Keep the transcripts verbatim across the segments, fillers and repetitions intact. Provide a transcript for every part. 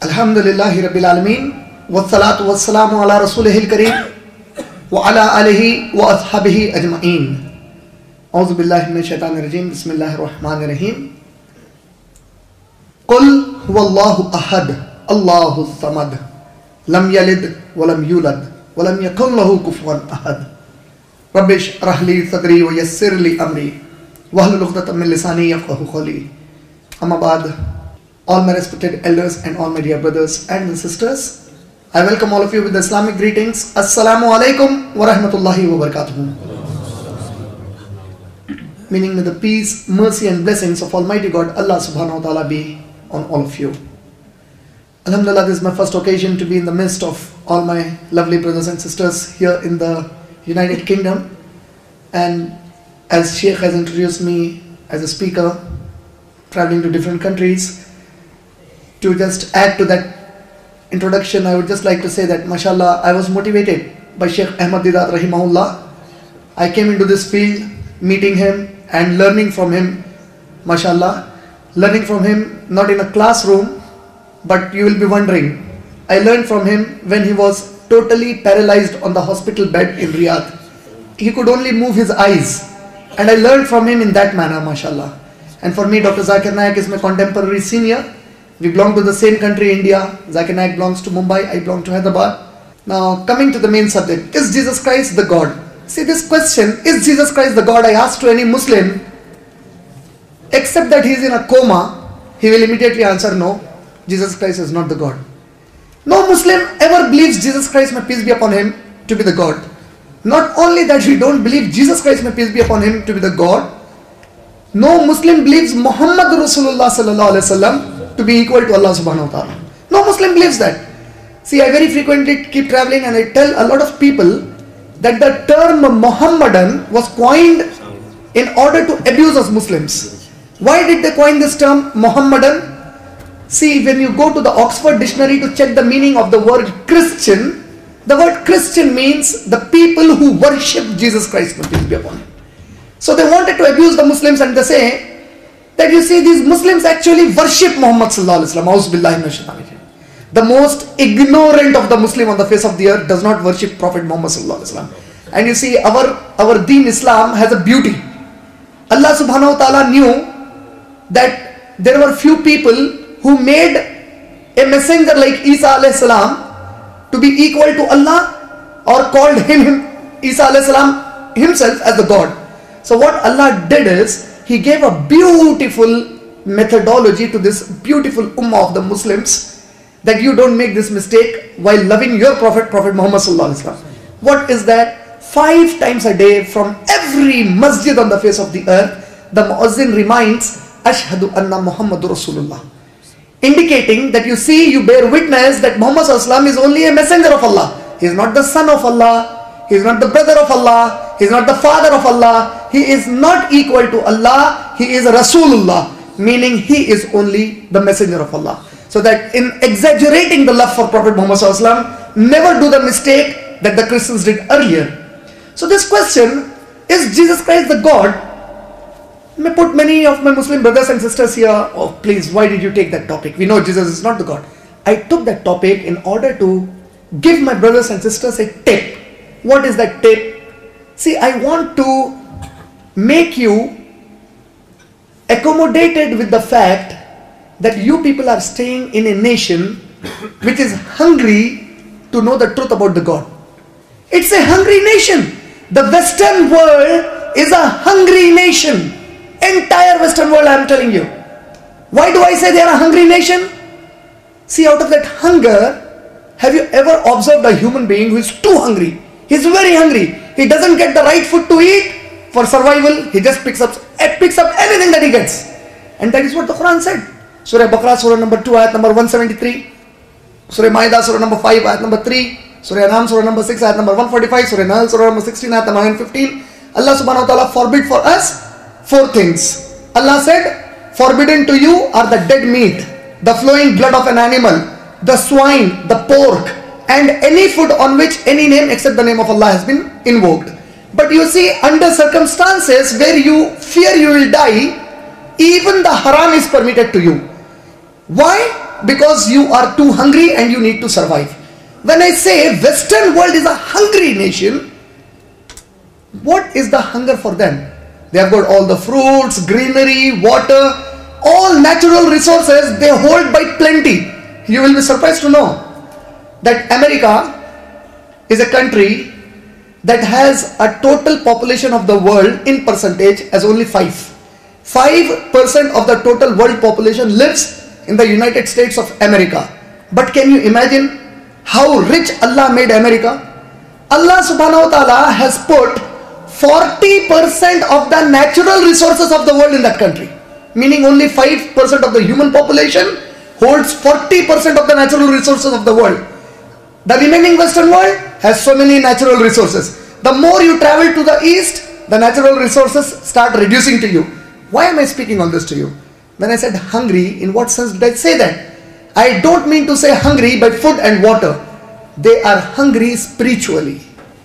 Alhamdulillahi Rabbil Alameen, wassalatu wassalamu ala rasulihil kareem, wa ala alihi wa ashabihi ajma'een. A'udhu billahi minash shaitanir rajeem, bismillahir rahmanir rahim. Qul huwallahu ahad, Allahu samad, lam yalid wa lam yulad, wa lam yakun lahu kufuwan ahad. Rabbi shrah li sadri wa yassir li amri, wahlul uqdatam min lisani yafqahu qawli. Amma ba'd. All my respected elders and all my dear brothers and sisters, I welcome all of you with the Islamic greetings. Assalamu alaikum wa rahmatullahi wa barakatuhu. Meaning, may the peace, mercy and blessings of Almighty God Allah subhanahu wa ta'ala be on all of you. Alhamdulillah, this is my first occasion to be in the midst of all my lovely brothers and sisters here in the United Kingdom. And as Sheikh has introduced me as a speaker, traveling to different countries, to just add to that introduction, I would just like to say that, mashallah, I was motivated by Sheikh Ahmad Deedat rahimahullah. I came into this field, meeting him and learning from him, mashallah. Learning from him, not in a classroom, but you will be wondering, I learned from him when he was totally paralyzed on the hospital bed in Riyadh. He could only move his eyes, and I learned from him in that manner, mashallah. And for me, Doctor Zakir Naik is my contemporary senior. We belong to the same country, India. Zakir Naik belongs to Mumbai, I belong to Hyderabad. Now, coming to the main subject, is Jesus Christ the God? See, this question, is Jesus Christ the God, I ask to any Muslim, except that he is in a coma, he will immediately answer, no, Jesus Christ is not the God. No Muslim ever believes Jesus Christ, may peace be upon him, to be the God. Not only that we don't believe Jesus Christ, may peace be upon him, to be the God, no Muslim believes Muhammad Rasulullah sallallahu alaihi wasallam to be equal to Allah subhanahu wa ta'ala. No Muslim believes that. See, I very frequently keep traveling and I tell a lot of people that the term Muhammadan was coined in order to abuse us Muslims. Why did they coin this term Muhammadan? See, when you go to the Oxford Dictionary to check the meaning of the word Christian, the word Christian means the people who worship Jesus Christ, may peace be upon him. So they wanted to abuse the Muslims and they say that, you see, these Muslims actually worship Muhammad sallallahu alaihi wasallam. The most ignorant of the Muslim on the face of the earth does not worship Prophet Muhammad sallallahu alaihi wasallam. And you see, our, our deen Islam has a beauty. Allah subhanahu wa ta'ala knew that there were few people who made a messenger like Isa alayhi salam to be equal to Allah, or called him, him Isa alayhi salam himself as the God. So what Allah did is, He gave a beautiful methodology to this beautiful ummah of the Muslims, that you don't make this mistake while loving your Prophet, Prophet Muhammad sallallahu alaihi wasallam. What is that? Five times a day from every masjid on the face of the earth, the muazzin reminds, Ashhadu anna Muhammadur Rasulullah. Indicating that, you see, you bear witness that Muhammad sallallahu alaihi wasallam is only a messenger of Allah. He is not the son of Allah. He is not the brother of Allah. He is not the father of Allah. He is not equal to Allah. He is Rasulullah, meaning he is only the messenger of Allah. So that in exaggerating the love for Prophet Muhammad sallallahu alaihi wasallam, never do the mistake that the Christians did earlier. So this question, is Jesus Christ the God? May put many of my Muslim brothers and sisters here, oh please, why did you take that topic? We know Jesus is not the God. I took that topic in order to give my brothers and sisters a tip. What is that tip? See, I want to make you accommodated with the fact that you people are staying in a nation which is hungry to know the truth about the God. It's a hungry nation. The Western world is a hungry nation. Entire Western world, I am telling you. Why do I say they are a hungry nation? See, out of that hunger, have you ever observed a human being who is too hungry? He's very hungry. He doesn't get the right food to eat for survival. He just picks up picks up anything that he gets. And that is what the Quran said. Surah Baqarah, Surah number two, ayat number one seventy-three. Surah Ma'idah, Surah number five, ayat number three. Surah Anam, Surah number six, ayat number one forty-five. Surah Nahl, Surah number sixteen, ayat number one fifteen. Allah subhanahu wa ta'ala forbid for us four things. Allah said, forbidden to you are the dead meat, the flowing blood of an animal, the swine, the pork, and any food on which any name except the name of Allah has been invoked. But you see, under circumstances where you fear you will die, even the haram is permitted to you. Why? because you are too hungry and you need to survive. When I say Western world is a hungry nation, what is the hunger for them? They have got all the fruits, greenery, water, all natural resources they hold by plenty. You will be surprised to know that America is a country that has a total population of the world in percentage as only five. five percent of the total world population lives in the United States of America. But can you imagine how rich Allah made America? Allah subhanahu wa ta'ala has put forty percent of the natural resources of the world in that country. Meaning only five percent of the human population holds forty percent of the natural resources of the world. The remaining Western world has so many natural resources. The more you travel to the east, the natural resources start reducing to you. Why am I speaking on this to you? When I said hungry, in what sense did I say that? I don't mean to say hungry by food and water. They are hungry spiritually.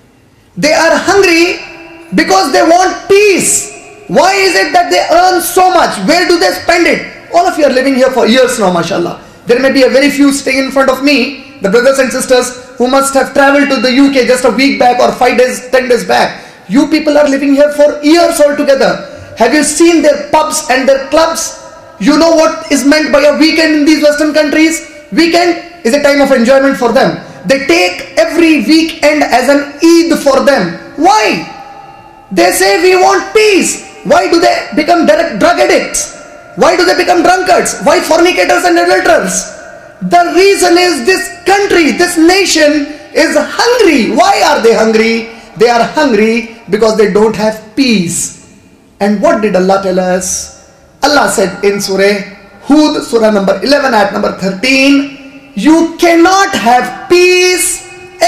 They are hungry because they want peace. Why is it that they earn so much? Where do they spend it? All of you are living here for years now, mashallah. There may be a very few staying in front of me, the brothers and sisters who must have traveled to the U K just a week back or five days, ten days back. You people are living here for years altogether. Have you seen their pubs and their clubs? You know what is meant by a weekend in these Western countries? Weekend is a time of enjoyment for them. They take every weekend as an Eid for them. Why? They say we want peace. Why do they become drug addicts? Why do they become drunkards? Why fornicators and adulterers? The reason is this country, this nation is hungry. Why are they hungry? They are hungry because they don't have peace. And what did Allah tell us? Allah said in Surah Hud, Surah number eleven, ayat number thirteen, you cannot have peace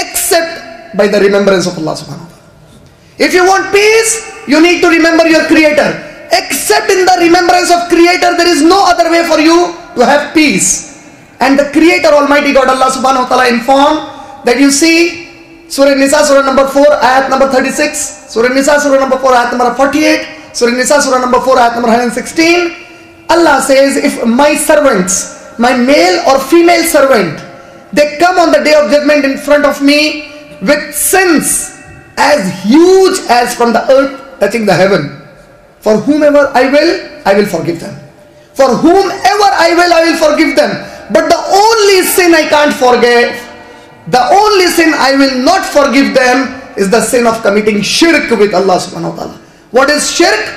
except by the remembrance of Allah subhanahu wa ta'ala. If you want peace, you need to remember your Creator. Except in the remembrance of Creator, there is no other way for you to have peace. And the Creator, Almighty God, Allah subhanahu wa ta'ala informed that you see, Surah Nisa, Surah number four, ayat number thirty-six, Surah Nisa, Surah number four, ayat number forty-eight, Surah Nisa, Surah number four, ayat number one hundred sixteen, Allah says, if my servants, my male or female servant, they come on the day of judgment in front of me with sins as huge as from the earth touching the heaven, for whomever I will, I will forgive them. For whomever I will, I will forgive them. But the only sin I can't forgive, the only sin I will not forgive them is the sin of committing shirk with Allah subhanahu wa ta'ala. What is shirk?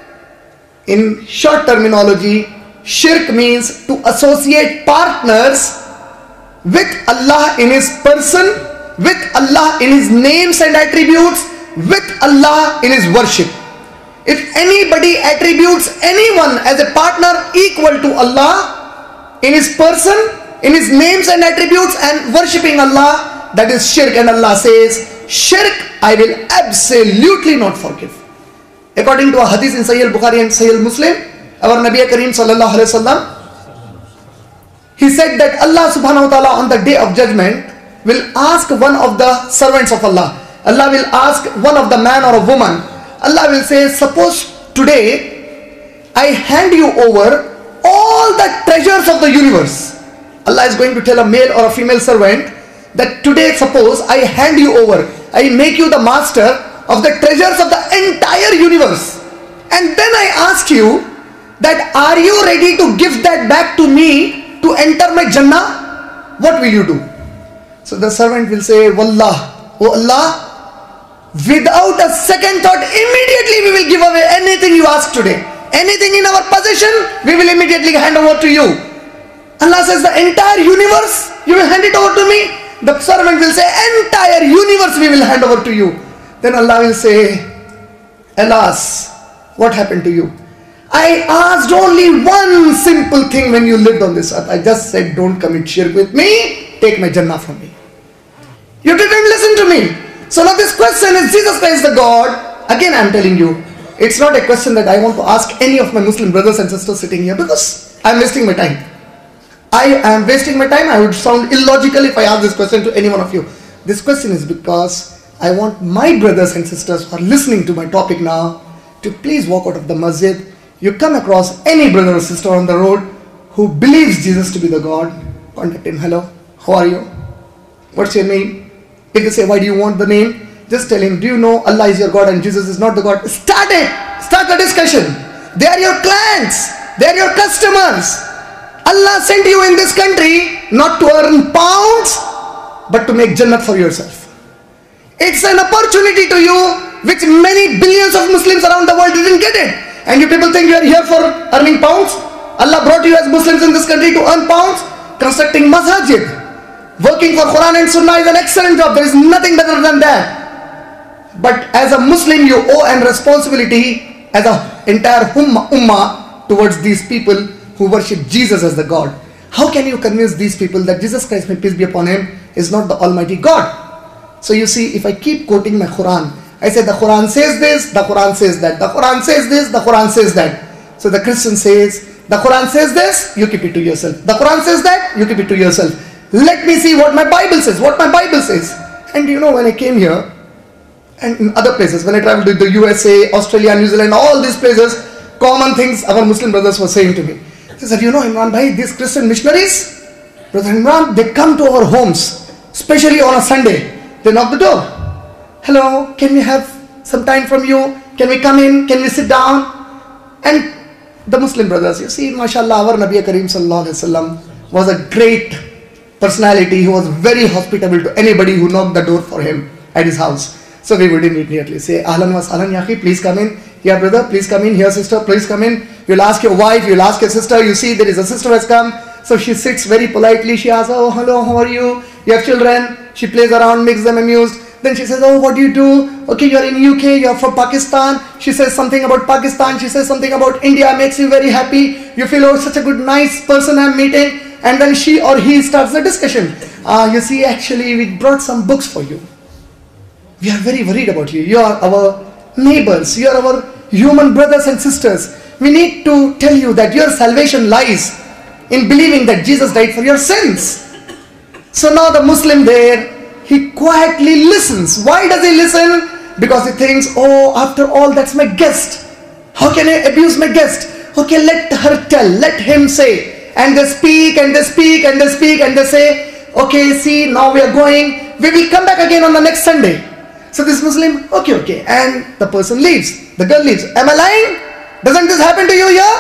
In short terminology, shirk means to associate partners with Allah in His person, with Allah in His names and attributes, with Allah in His worship. If anybody attributes anyone as a partner equal to Allah in His person, in His names and attributes and worshipping Allah, that is shirk. And Allah says, shirk I will absolutely not forgive. According to a hadith in Sahih al-Bukhari and Sahih al-Muslim, our Nabi Kareem sallallahu alayhi wa sallam, he said that Allah subhanahu wa ta'ala on the day of judgment will ask one of the servants of Allah. Allah will ask one of the man or a woman. Allah will say, suppose today I hand you over all the treasures of the universe. Allah is going to tell a male or a female servant that today suppose I hand you over, I make you the master of the treasures of the entire universe. And then I ask you that are you ready to give that back to me to enter my Jannah? What will you do? So the servant will say, Wallah, oh Allah, without a second thought, immediately we will give away anything you ask today. Anything in our possession, we will immediately hand over to you. Allah says, the entire universe, you will hand it over to me? The servant will say, entire universe we will hand over to you. Then Allah will say, alas, what happened to you? I asked only one simple thing when you lived on this earth. I just said, don't commit shirk with me, take my Jannah from me. You didn't listen to me. So now this question is Jesus Christ the God. Again I am telling you, it's not a question that I want to ask any of my Muslim brothers and sisters sitting here, because I am wasting my time. I am wasting my time. I would sound illogical if I ask this question to any one of you. This question is because I want my brothers and sisters who are listening to my topic now to please walk out of the masjid. You come across any brother or sister on the road who believes Jesus to be the God, contact him. Hello, how are you? What's your name? If they say, why do you want the name? Just tell him, do you know Allah is your God and Jesus is not the God? Start it. Start the discussion. They are your clients. They are your customers. Allah sent you in this country not to earn pounds, but to make Jannat for yourself. It's an opportunity to you which many billions of Muslims around the world didn't get it. And you people think you are here for earning pounds? Allah brought you as Muslims in this country to earn pounds? Constructing masajid, working for Quran and Sunnah is an excellent job. There is nothing better than that. But as a Muslim, you owe an responsibility as an entire ummah, ummah towards these people who worship Jesus as the God. How can you convince these people that Jesus Christ, may peace be upon him, is not the Almighty God? So you see, if I keep quoting my Quran, I say the Quran says this, the Quran says that, the Quran says this, the Quran says that. So the Christian says, the Quran says this, you keep it to yourself. The Quran says that, you keep it to yourself. Let me see what my Bible says, what my Bible says. And you know, when I came here, and in other places, when I traveled to the U S A, Australia, New Zealand, all these places, common things our Muslim brothers were saying to me. They said, you know, Imran bhai, these Christian missionaries, Brother Imran, they come to our homes, especially on a Sunday. They knock the door. Hello, can we have some time from you? Can we come in? Can we sit down? And the Muslim brothers, you see, mashallah, our Nabi Kareem Sallallahu Alaihi Wasallam was a great personality. He was very hospitable to anybody who knocked the door for him at his house. So we would immediately say, Ahlan wa sahlan yaqi, please come in. Here brother, please come in. Here sister, please come in. You'll ask your wife, you'll ask your sister. You see, there is a sister who has come. So she sits very politely. She asks, oh, hello, how are you? You have children. She plays around, makes them amused. Then she says, oh, what do you do? Okay, you're in U K, you're from Pakistan. She says something about Pakistan. She says something about India, makes you very happy. You feel, oh, such a good, nice person I'm meeting. And then she or he starts the discussion. Ah, uh, you see, actually, we brought some books for you. We are very worried about you. You are our neighbors. You are our human brothers and sisters. We need to tell you that your salvation lies in believing that Jesus died for your sins. So now the Muslim there, he quietly listens. Why does he listen? Because he thinks, oh, after all, that's my guest. How can I abuse my guest? Okay, let her tell, let him say. And they speak and they speak and they speak and they say, okay, see, now we are going. We will come back again on the next Sunday. So this Muslim, okay, okay. And the person leaves. The girl leaves. Am I lying? Doesn't this happen to you here?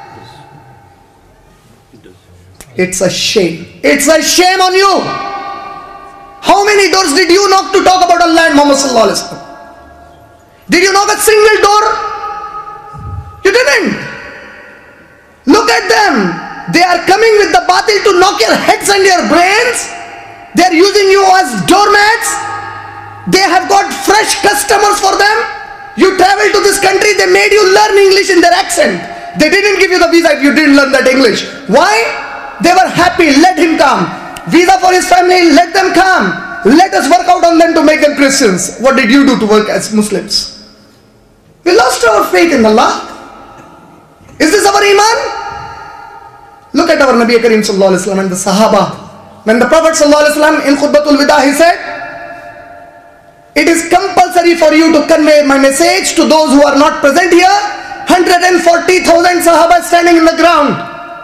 It's a shame. It's a shame on you. How many doors did you knock to talk about Allah and Muhammad Sallallahu Alaihi Wasallam? Did you knock a single door? You didn't. Look at them. They are coming with the batil to knock your heads and your brains. They are using you as doormats. They have got fresh customers for them. You travel to this country, they made you learn English in their accent. They didn't give you the visa if you didn't learn that English. Why? They were happy, let him come. Visa for his family, let them come. Let us work out on them to make them Christians. What did you do to work as Muslims? We lost our faith in Allah. Is this our Iman? Look at our Nabi Kareem Sallallahu Alaihi Wasallam and the Sahaba. When the Prophet Sallallahu Alaihi Wasallam in Khutbatul Wida, he said, it is compulsory for you to convey my message to those who are not present here. one hundred forty thousand Sahaba standing in the ground.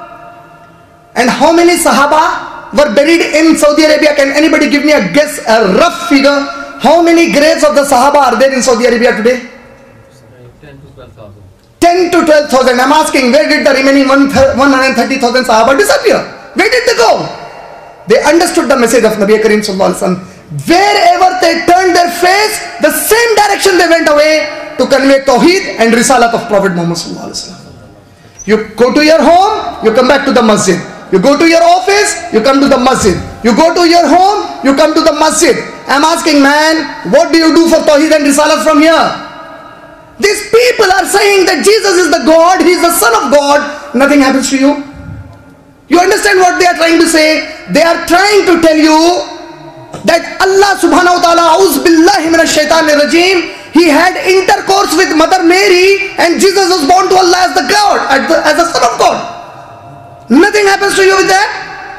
And how many Sahaba were buried in Saudi Arabia? Can anybody give me a guess, a rough figure? How many graves of the Sahaba are there in Saudi Arabia today? ten to twelve thousand. ten to twelve thousand. I'm asking, where did the remaining one hundred thirty thousand Sahaba disappear? Where did they go? They understood the message of Nabi Kareem Sallallahu Alaihi Wasallam. Wherever they turned their face, the same direction they went away to convey Tawheed and Risalat of Prophet Muhammad Sallallahu Alaihi Wasallam. You go to your home, you come back to the masjid. You go to your office, you come to the masjid. You go to your home, you come to the masjid. I'm asking, man, what do you do for Tawheed and Risalat from here? These people are saying that Jesus is the God, He is the Son of God. Nothing happens to you. You understand what they are trying to say? They are trying to tell you that Allah subhanahu wa ta'ala, A'udhu billahi minash shaitanir rajim, He had intercourse with Mother Mary and Jesus was born to Allah as the God, as the, as the Son of God. Nothing happens to you with that.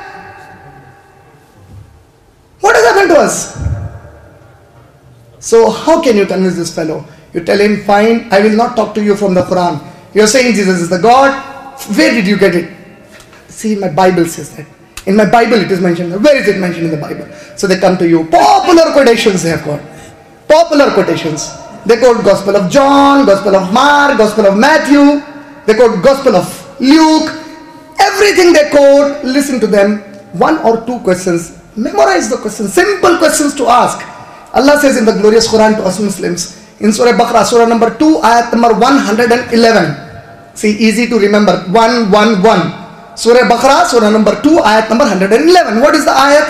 What has happened to us? So how can you convince this fellow? You tell him, fine, I will not talk to you from the Quran. You are saying Jesus is the God. Where did you get it? see, my Bible says that. In my Bible it is mentioned. Where is it mentioned in the Bible? So they come to you. Popular quotations they have got. Popular quotations. They quote Gospel of John, Gospel of Mark, Gospel of Matthew. They quote Gospel of Luke. Everything they quote, listen to them. One or two questions. Memorize the questions. Simple questions to ask. Allah says in the glorious Quran to us Muslims, in Surah Baqarah, Surah number two, ayat number one hundred eleven. See, easy to remember. one one one. Surah Baqarah, Surah number two, ayat number one hundred eleven. What is the ayat?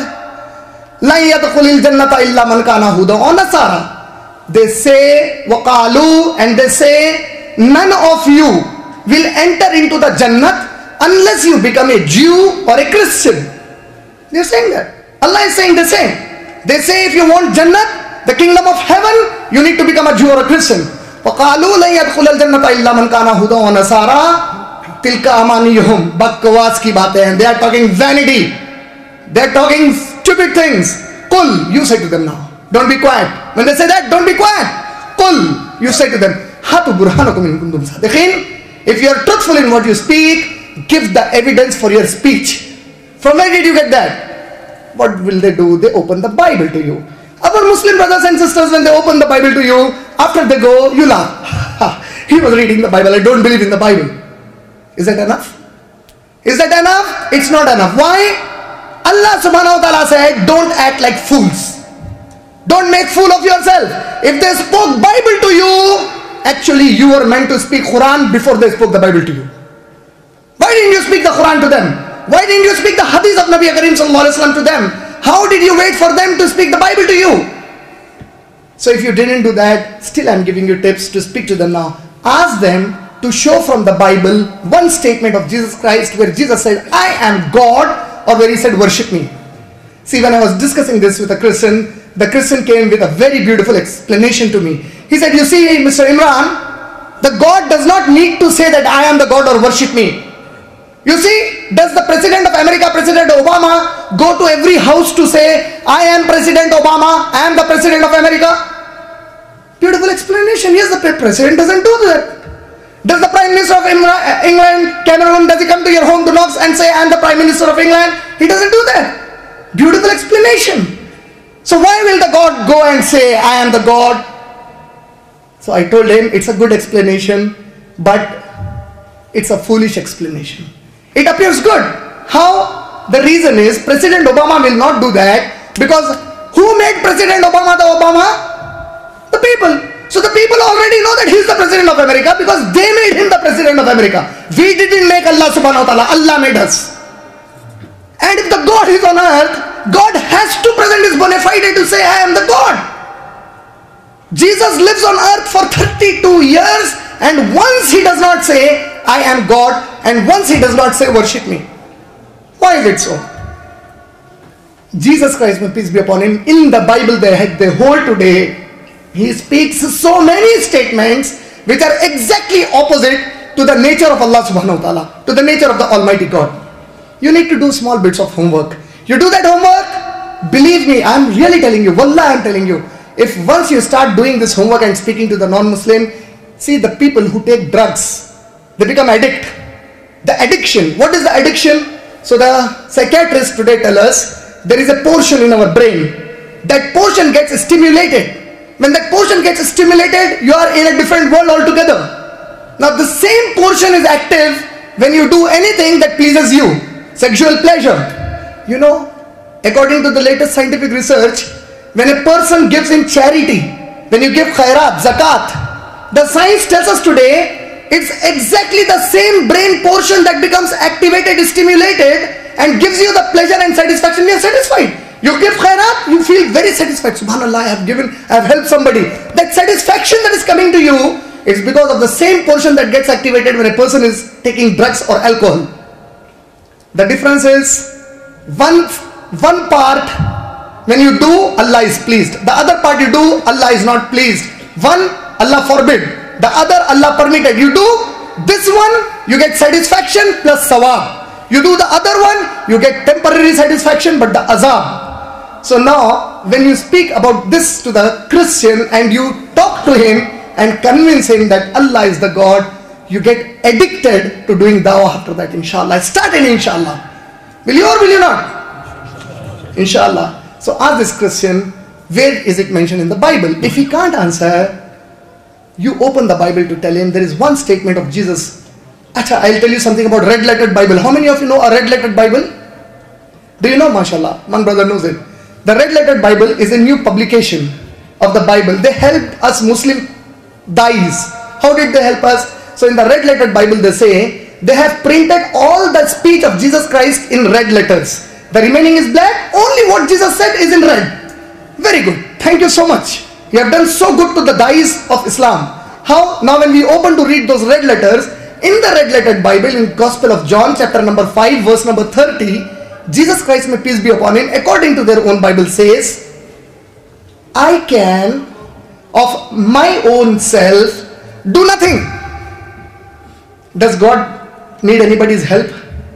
La yadkhulul jannata illa man kana hudan aw nasara. They say, waqalu, and they say, none of you will enter into the Jannat unless you become a Jew or a Christian. They are saying that. Allah is saying the same. They say if you want Jannat, the kingdom of heaven, you need to become a Jew or a Christian. وَقَالُوا لَن يَدْخُلَ الْجَنَّةَ إِلَّا مَنْ كَانَ هُدًى وَنَصَارَى تِلْكَ أَمَانِيُّهُمْ Bakwas ki baatein hain. They are talking vanity. They are talking stupid things. Qul, you say to them now. Don't be quiet. When they say that, don't be quiet. Qul, you say to them, Hatu burhanakum in kuntum sadiqin. If you are truthful in what you speak, give the evidence for your speech. From where did you get that? What will they do? They open the Bible to you. Our Muslim brothers and sisters, when they open the Bible to you, after they go, you laugh. He was reading the Bible. I don't believe in the Bible. Is that enough? Is that enough? It's not enough. Why? Allah subhanahu wa ta'ala said, don't act like fools. Don't make fool of yourself. If they spoke Bible to you, actually you were meant to speak Quran before they spoke the Bible to you. Why didn't you speak the Quran to them? Why didn't you speak the hadith of Nabi Karim sallallahu alaihi wasallam to them? How did you wait for them to speak the Bible to you? So if you didn't do that, still I'm giving you tips to speak to them now. Ask them to show from the Bible one statement of Jesus Christ where Jesus said, I am God, or where he said, worship me. See, when I was discussing this with a Christian, the Christian came with a very beautiful explanation to me. He said, you see, Mister Imran, the God does not need to say that I am the God or worship me. You see, does the President of America, President Obama, go to every house to say, I am President Obama, I am the President of America? Beautiful explanation. Yes, the President doesn't do that. Does the Prime Minister of England, Cameron, does he come to your home to knock and say, I am the Prime Minister of England? He doesn't do that. Beautiful explanation. So why will the God go and say, I am the God? So I told him, it's a good explanation, but it's a foolish explanation. It appears good. How? The reason is, President Obama will not do that, because who made President Obama the Obama? The people. So the people already know that he is the President of America, because they made him the President of America. We didn't make Allah subhanahu wa ta'ala. Allah made us. And if the God is on earth, God has to present his bona fide to say, I am the God. Jesus lives on earth for thirty-two years, and once he does not say, I am God, and once he does not say, worship me. Why is it so? Jesus Christ, may peace be upon him, in the Bible they, they hold today, he speaks so many statements which are exactly opposite to the nature of Allah subhanahu wa ta'ala, to the nature of the Almighty God. You need to do small bits of homework. You do that homework, believe me, I am really telling you, wallah I am telling you, if once you start doing this homework and speaking to the non-Muslim, see the people who take drugs, they become addict. The addiction, what is the addiction? So the psychiatrists today tell us, there is a portion in our brain, that portion gets stimulated. When that portion gets stimulated, you are in a different world altogether. Now the same portion is active when you do anything that pleases you, sexual pleasure. You know, according to the latest scientific research, when a person gives in charity, when you give khairat, zakat, the science tells us today, it's exactly the same brain portion that becomes activated, stimulated, and gives you the pleasure and satisfaction. You are satisfied. You give khairat, you feel very satisfied. Subhanallah, I have given, I have helped somebody. That satisfaction that is coming to you is because of the same portion that gets activated when a person is taking drugs or alcohol. The difference is, one, one part, when you do, Allah is pleased. The other part you do, Allah is not pleased. One, Allah forbid. The other, Allah permitted. You do this one, you get satisfaction plus sawab. You do the other one, you get temporary satisfaction but the azab. So now, when you speak about this to the Christian and you talk to him and convince him that Allah is the God, you get addicted to doing dawah after that, inshallah. Start in inshallah. Will you or will you not? Inshallah. So ask this question, where is it mentioned in the Bible? If he can't answer, you open the Bible to tell him there is one statement of Jesus. Acha, I'll tell you something about red lettered Bible. How many of you know a red lettered Bible? Do you know, mashallah? One brother knows it. The red lettered Bible is a new publication of the Bible. They helped us Muslim dais. How did they help us? So in the red lettered Bible they say, they have printed all the speech of Jesus Christ in red letters. The remaining is black. Only what Jesus said is in red. Very good. Thank you so much. You have done so good to the dais of Islam. How? Now when we open to read those red letters, in the red lettered Bible, in Gospel of John chapter number five verse number thirty, Jesus Christ, may peace be upon him, according to their own Bible says, I can of my own self do nothing. Does God need anybody's help?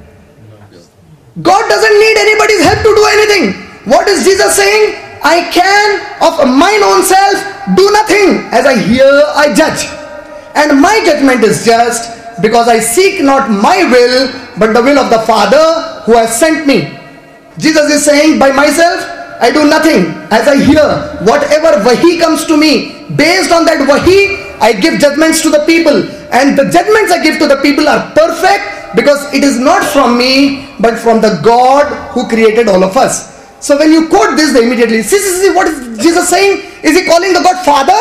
God doesn't need anybody's help to do anything. What is Jesus saying? I can of mine own self do nothing. As I hear, I judge. And my judgment is just, because I seek not my will, but the will of the Father who has sent me. Jesus is saying, by myself, I do nothing. As I hear, whatever wahi comes to me, based on that wahi, I give judgments to the people. And the judgments I give to the people are perfect, because it is not from me, but from the God who created all of us. So when you quote this, they immediately, see, see, see, what is Jesus saying? Is he calling the God Father?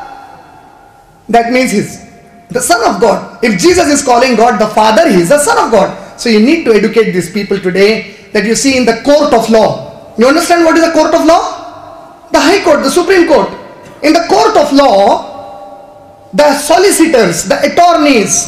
That means he's the Son of God. If Jesus is calling God the Father, he is the Son of God. So you need to educate these people today, that you see in the court of law. You understand what is the court of law? The High Court, the Supreme Court. In the court of law, the solicitors, the attorneys,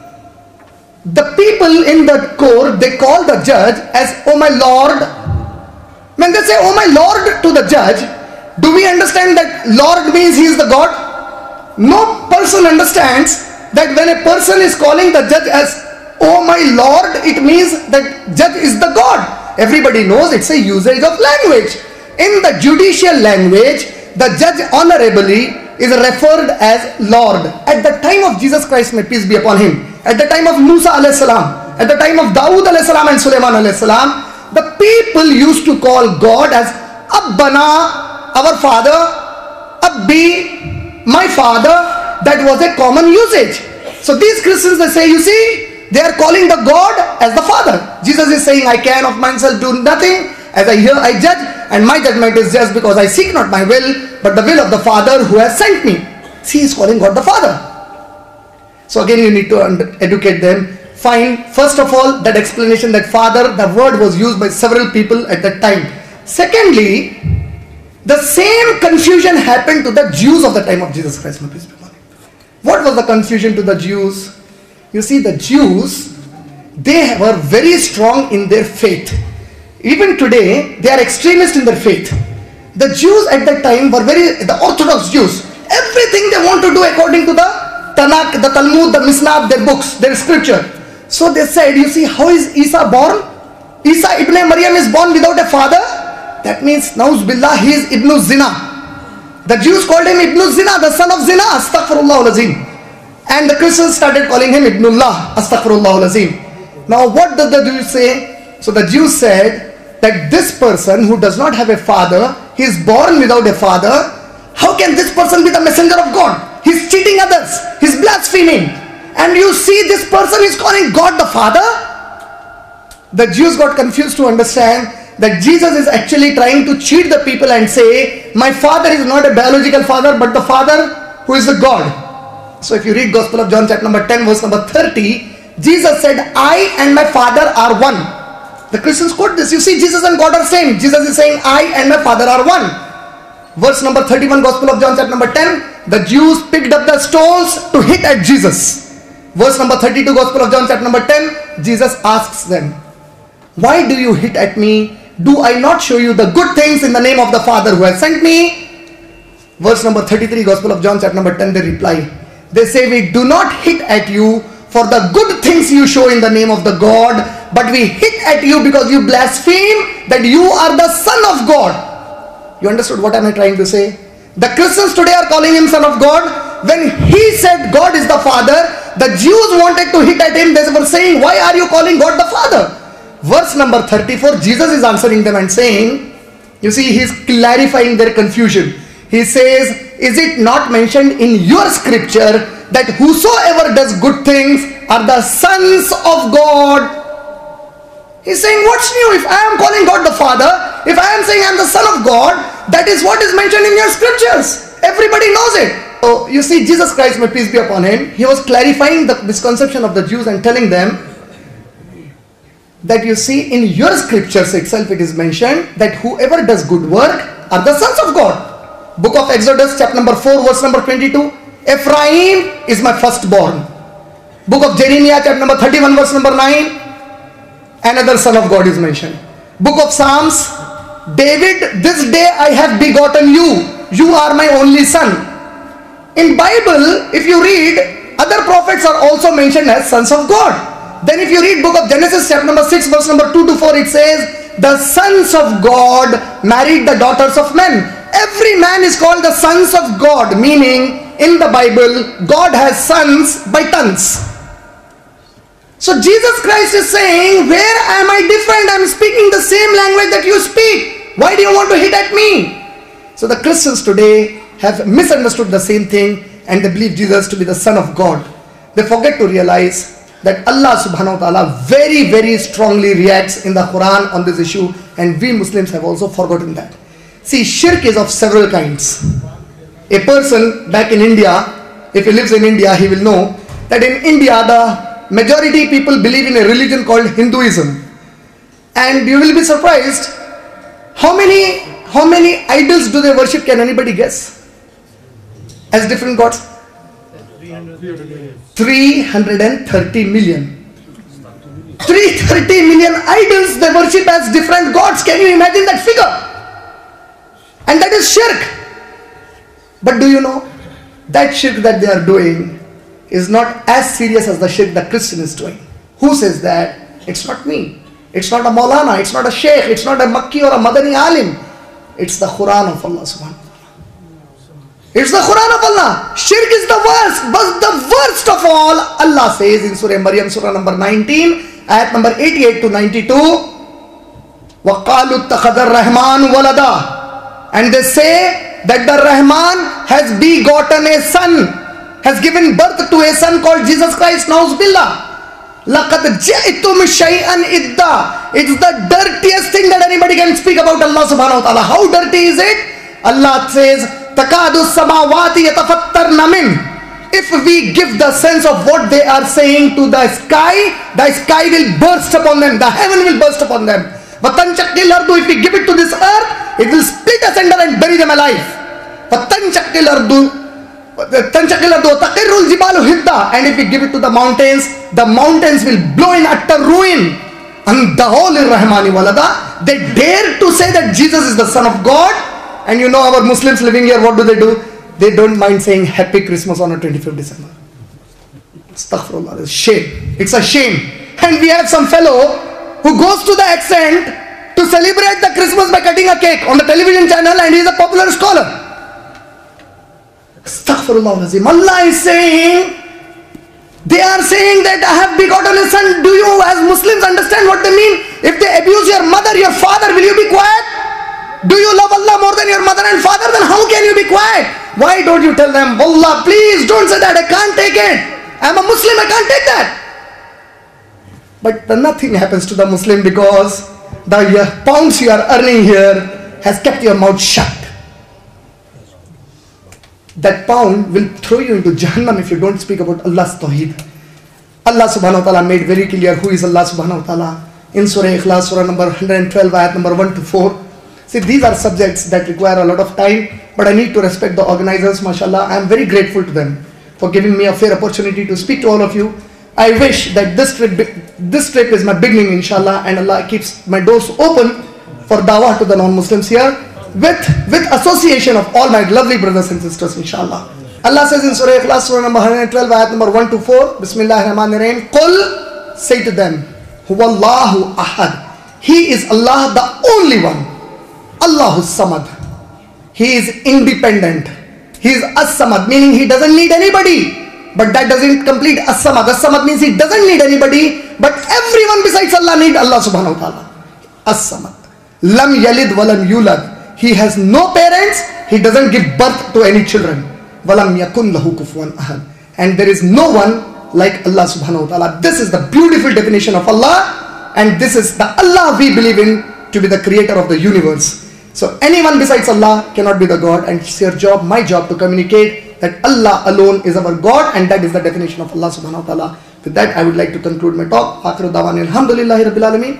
the people in the court, they call the judge as, oh my Lord. When they say, oh my Lord to the judge, do we understand that Lord means he is the God? No person understands that when a person is calling the judge as, oh my Lord, it means that judge is the God. Everybody knows it's a usage of language. In the judicial language, the judge honorably is referred as Lord. At the time of Jesus Christ, may peace be upon him, at the time of Musa alayhi salam, at the time of Dawood alayhi salam and Sulaiman alayhi salam, the people used to call God as Abbana, our father, Abbi, my father. That was a common usage. So these Christians, they say, you see, they are calling the God as the Father. Jesus is saying, I can of myself do nothing. As I hear, I judge, and my judgment is just because I seek not my will, but the will of the Father who has sent me. See, he is calling God the Father. So again, you need to educate them. Find, first of all, that explanation that Father, the word was used by several people at that time. Secondly, the same confusion happened to the Jews of the time of Jesus Christ. What was the confusion to the Jews? You see, the Jews, they were very strong in their faith. Even today, they are extremists in their faith. The Jews at that time were very, the Orthodox Jews, everything they want to do according to the Tanakh, the Talmud, the Mishnah, their books, their scripture. So they said, you see, how is Isa born? Isa ibn Maryam is born without a father. That means, Nauz Billah, he is Ibn Zina. The Jews called him Ibn Zina, the son of Zina, astaghfirullah al-azim. And the Christians started calling him Ibnullah, astaghfirullah al-azim. Now what did the Jews say? So the Jews said that this person who does not have a father, he is born without a father. How can this person be the messenger of God? He's cheating others, he's blaspheming. And you see, this person is calling God the Father. The Jews got confused to understand that Jesus is actually trying to cheat the people and say, my father is not a biological father, but the Father who is the God. So if you read Gospel of John chapter number ten verse number thirty, Jesus said, I and my Father are one. The Christians quote this. You see, Jesus and God are same. Jesus is saying, I and my Father are one. Verse number thirty-one, Gospel of John chapter number ten, the Jews picked up the stones to hit at Jesus. Verse number thirty-two, Gospel of John chapter number ten, Jesus asks them, why do you hit at me? Do I not show you the good things in the name of the Father who has sent me? Verse number thirty-three, Gospel of John chapter number ten, they reply, they say, we do not hit at you for the good things you show in the name of the God, but we hit at you because you blaspheme that you are the Son of God. You understood what am I trying to say? The Christians today are calling him Son of God. When he said God is the Father, The Jews wanted to hit at him. They were saying, why are you calling God the Father? Verse number thirty-four, Jesus is answering them and saying, you see, he is clarifying their confusion. He says, is it not mentioned in your scripture that whosoever does good things are the sons of God? He's saying, what's new? If I am calling God the Father, if I am saying I am the Son of God, that is what is mentioned in your scriptures. Everybody knows it. So you see, Jesus Christ, may peace be upon him, he was clarifying the misconception of the Jews and telling them that you see, in your scriptures itself it is mentioned that whoever does good work are the sons of God. Book of Exodus chapter number four verse number twenty-two, Ephraim is my firstborn. Book of Jeremiah chapter number thirty-one verse number nine, another son of God is mentioned. Book of Psalms, David, this day I have begotten you, you are my only son. In Bible, if you read, other prophets are also mentioned as sons of God. Then if you read book of Genesis chapter number six verse number two to four, it says, the sons of God married the daughters of men. Every man is called the sons of God, meaning in the Bible, God has sons by tons. So Jesus Christ is saying, where am I different? I am speaking the same language that you speak. Why do you want to hit at me? So the Christians today have misunderstood the same thing and they believe Jesus to be the Son of God. They forget to realize that Allah subhanahu wa ta'ala very very strongly reacts in the Quran on this issue, and we Muslims have also forgotten that. See, shirk is of several kinds. A person back in India, if he lives in India, he will know that in India the majority people believe in a religion called Hinduism. And you will be surprised how many how many idols do they worship. Can anybody guess? As different gods? three hundred thirty million. three hundred thirty million idols they worship as different gods. Can you imagine that figure? And that is shirk. But do you know that shirk that they are doing is not as serious as the shirk the Christian is doing? Who says that? It's not me. It's not a Maulana. It's not a Sheikh. It's not a Makki or a Madani Alim. It's the Quran of Allah subhanahu wa ta'ala. It's the Quran of Allah. Shirk is the worst. But the worst of all, Allah says in Surah Maryam, Surah number nineteen, ayat number eighty-eight to ninety-two, وَقَالُوا اتَّخَذَ الرَّحْمَانُ وَلَدًا. And they say that the Rahman has begotten a son, has given birth to a son called Jesus Christ. Na'uz billah. لَقَدْ جَئْتُمْ شَيْئًا إِدَّا. It's the dirtiest thing that anybody can speak about Allah subhanahu wa ta'ala. How dirty is it? Allah says, تَكَادُ السَّمَاوَاتِ يَتَفَطَّرْنَ مِنْ. If we give the sense of what they are saying to the sky, the sky will burst upon them, the heaven will burst upon them. وَتَنْشَقِّ الْأَرْضُ. If we give it to this earth, it will split asunder and bury them alive. وَتَنْشَقِّ الْأَرْضُ تَنْشَقِّ الْأَرْضُ وَتَقِرُّ الْجِبَالُ هِدًّا. And if we give it to the mountains, the mountains will blow in utter ruin. And the whole Rahmani Walada, they dare to say that Jesus is the Son of God. And you know our Muslims living here, what do they do? They don't mind saying Happy Christmas on the twenty-fifth December. Astaghfirullah, it's shame. It's a shame. And we have some fellow who goes to the extent to celebrate the Christmas by cutting a cake on the television channel, and he is a popular scholar. Astaghfirullah Azim. Allah is saying, they are saying that I have begotten a son. Do you as Muslims understand what they mean? If they abuse your mother, your father, will you be quiet? Do you love Allah more than your mother and father? Then how can you be quiet? Why don't you tell them, Wallah, please don't say that. I can't take it. I'm a Muslim. I can't take that. But the nothing happens to the Muslim because the pounds you are earning here has kept your mouth shut. That pound will throw you into Jahannam if you don't speak about Allah's Tawheed. Allah subhanahu wa ta'ala made very clear who is Allah subhanahu wa ta'ala in Surah Ikhlas, Surah number one hundred twelve, ayat number one to four. See, these are subjects that require a lot of time, but I need to respect the organizers, mashallah. I am very grateful to them for giving me a fair opportunity to speak to all of you. I wish that this trip, this trip is my beginning, inshallah, and Allah keeps my doors open for dawah to the non-Muslims here with, with association of all my lovely brothers and sisters, inshallah. Allah says in Surah Ikhlas, Surah number one hundred twelve, ayat number one to four, Bismillahir Rahmanir Rahim, Qul, say to them, Huwallahu Ahad. He is Allah, the only one. Allahus Samad. He is independent. He is As-Samad, meaning he doesn't need anybody. but that doesn't complete as-samad. As-samad means he doesn't need anybody, but everyone besides Allah need Allah subhanahu wa ta'ala. As-samad. Lam yalid walam yulad. He has no parents, he doesn't give birth to any children. Walam yakun lahu kufuwan ahad. And there is no one like Allah subhanahu wa ta'ala. This is the beautiful definition of Allah, and this is the Allah we believe in to be the creator of the universe. So anyone besides Allah cannot be the God, and it's your job, my job, to communicate that Allah alone is our God, and that is the definition of Allah subhanahu wa ta'ala. With that, I would like to conclude my talk. Akhiru da'wana alhamdulillahi rabbil alameen.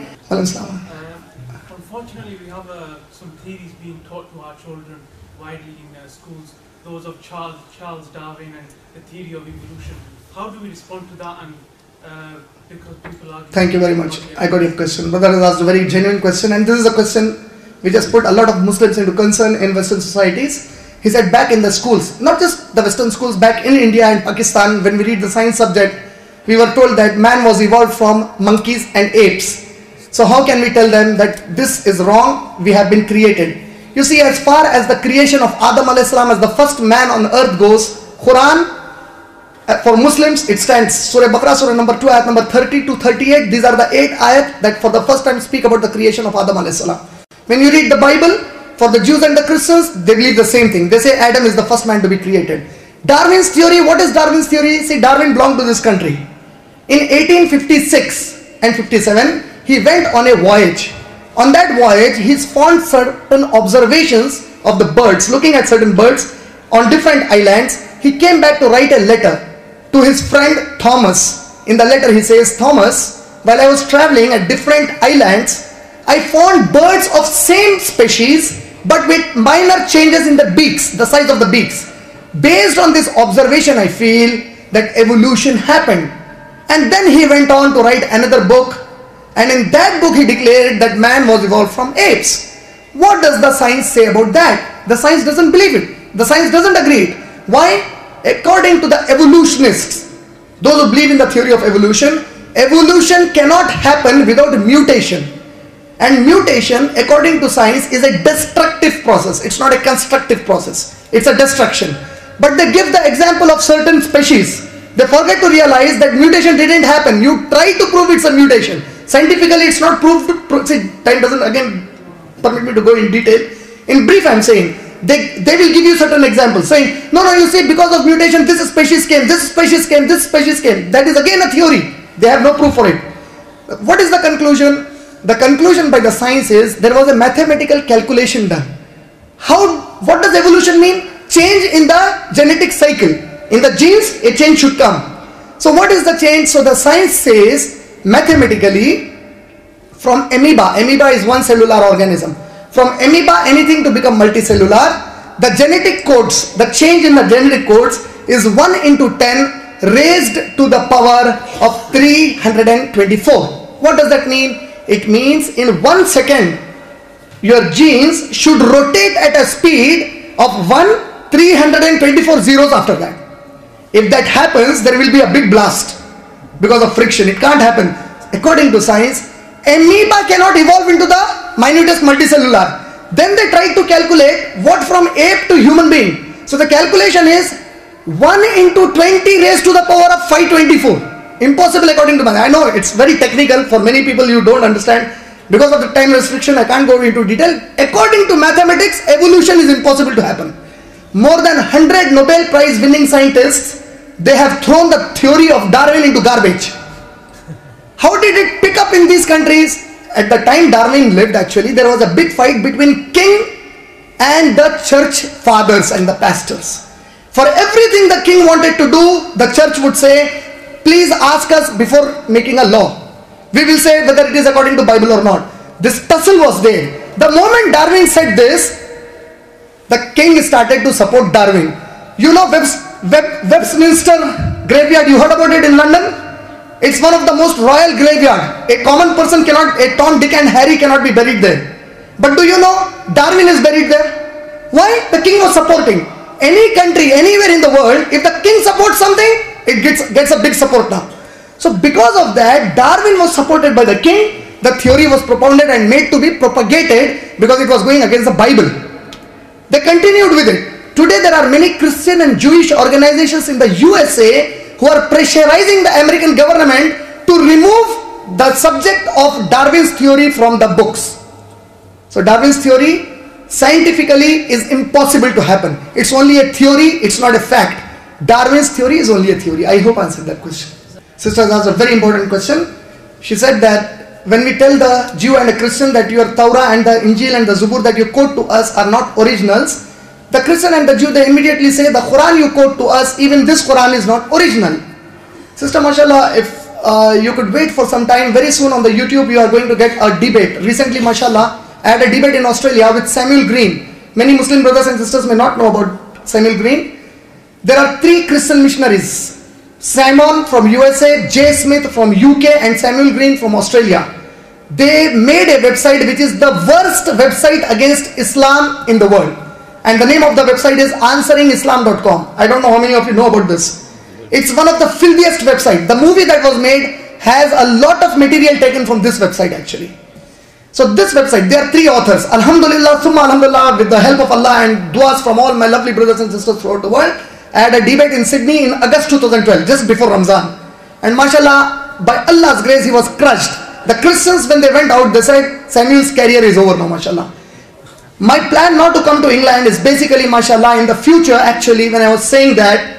Unfortunately, we have uh, some theories being taught to our children widely in uh, schools, those of Charles, Charles Darwin and the theory of evolution. How do we respond to that? And uh, because people are... Thank you very much. I got your question. Brother has asked a very genuine question, and this is a question which has put a lot of Muslims into concern in Western societies. He said back in the schools, not just the Western schools, back in India and Pakistan, when we read the science subject, we were told that man was evolved from monkeys and apes. So how can we tell them that this is wrong, we have been created? You see, as far as the creation of Adam alayhi salam as the first man on earth goes, Quran, for Muslims, it stands Surah Baqarah, Surah number two, ayat number thirty to thirty-eight. These are the eight ayat that for the first time speak about the creation of Adam alayhi salam. When you read the Bible, for the Jews and the Christians, they believe the same thing. They say Adam is the first man to be created. Darwin's theory, what is Darwin's theory? See, Darwin belonged to this country. In eighteen fifty-six and fifty-seven, he went on a voyage. On that voyage, he found certain observations of the birds, looking at certain birds on different islands. He came back to write a letter to his friend Thomas. In the letter he says, Thomas, while I was traveling at different islands, I found birds of same species but with minor changes in the beaks, the size of the beaks. Based on this observation, I feel that evolution happened. And then he went on to write another book, and in that book he declared that man was evolved from apes. What does the science say about that? The science doesn't believe it. The science doesn't agree. Why? According to the evolutionists, those who believe in the theory of evolution, evolution cannot happen without mutation. And mutation, according to science, is a destructive process. It's not a constructive process. It's a destruction. But they give the example of certain species. They forget to realize that mutation didn't happen. You try to prove it's a mutation. Scientifically, it's not proved. See, time doesn't again permit me to go in detail. In brief, I'm saying, they, they will give you certain examples, saying, no, no, you see, because of mutation, this species came, this species came, this species came. That is again a theory. They have no proof for it. What is the conclusion? The conclusion by the science is there was a mathematical calculation done. How, what does evolution mean? Change in the genetic cycle. In the genes, a change should come. So what is the change? So the science says, mathematically, from amoeba, amoeba is one cellular organism. From amoeba, anything to become multicellular, the genetic codes, the change in the genetic codes is one into ten raised to the power of three hundred twenty-four. What does that mean? It means in one second, your genes should rotate at a speed of one three hundred twenty-four zeros after that. If that happens, there will be a big blast because of friction. It can't happen. According to science, amoeba cannot evolve into the minutest multicellular. Then they try to calculate what from ape to human being. So the calculation is one into twenty raised to the power of five hundred twenty-four. Impossible according to math. I know it's very technical. For many people you don't understand. Because of the time restriction, I can't go into detail. According to mathematics, evolution is impossible to happen. More than one hundred Nobel Prize winning scientists, they have thrown the theory of Darwin into garbage. How did it pick up in these countries? At the time Darwin lived, actually, there was a big fight between king and the church fathers and the pastors. For everything the king wanted to do, the church would say, please ask us before making a law. We will say whether it is according to Bible or not. This tussle was there. The moment Darwin said this, the king started to support Darwin. You know Webs Web Westminster graveyard, you heard about it in London? It's one of the most royal graveyard. A common person cannot, a Tom, Dick and Harry cannot be buried there. But do you know, Darwin is buried there. Why? The king was supporting. Any country, anywhere in the world, if the king supports something, it gets, gets a big support now. So because of that, Darwin was supported by the king. The theory was propounded and made to be propagated because it was going against the Bible. They continued with it. Today there are many Christian and Jewish organizations in the U S A who are pressurizing the American government to remove the subject of Darwin's theory from the books. So Darwin's theory scientifically is impossible to happen. It's only a theory, it's not a fact. Darwin's theory is only a theory. I hope I answered that question. Sisters asked a very important question. She said that when we tell the Jew and a Christian that your Torah and the Injil and the Zabur that you quote to us are not originals, the Christian and the Jew, they immediately say the Quran you quote to us, even this Quran is not original. Sister, mashallah, if uh, you could wait for some time, very soon on the YouTube you are going to get a debate. Recently, mashallah, I had a debate in Australia with Samuel Green. Many Muslim brothers and sisters may not know about Samuel Green. There are three Christian missionaries. Simon from U S A, Jay Smith from U K and Samuel Green from Australia. They made a website which is the worst website against Islam in the world. And the name of the website is answering islam dot com. I don't know how many of you know about this. It's one of the filthiest websites. The movie that was made has a lot of material taken from this website actually. So this website, there are three authors. Alhamdulillah, Summa Alhamdulillah, with the help of Allah and duas from all my lovely brothers and sisters throughout the world, I had a debate in Sydney in August two thousand twelve, just before Ramzan. And mashallah, by Allah's grace, he was crushed. The Christians, when they went out, they said, Samuel's career is over now, mashallah. My plan not to come to England is basically, mashallah, in the future, actually, when I was saying that,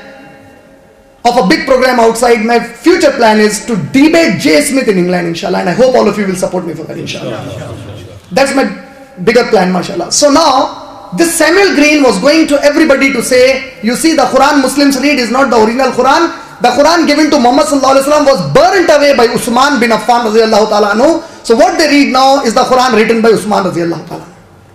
of a big program outside, my future plan is to debate Jay Smith in England, inshallah. And I hope all of you will support me for that, inshallah. That's my bigger plan, mashallah. So now, this Samuel Green was going to everybody to say, you see, the Quran Muslims read is not the original Quran. The Quran given to Muhammad sallallahu alaihi wasallam was burnt away by Usman bin Affan radiyallahu ta'ala anhu. So what they read now is the Quran written by Usman radiyallahu ta'ala.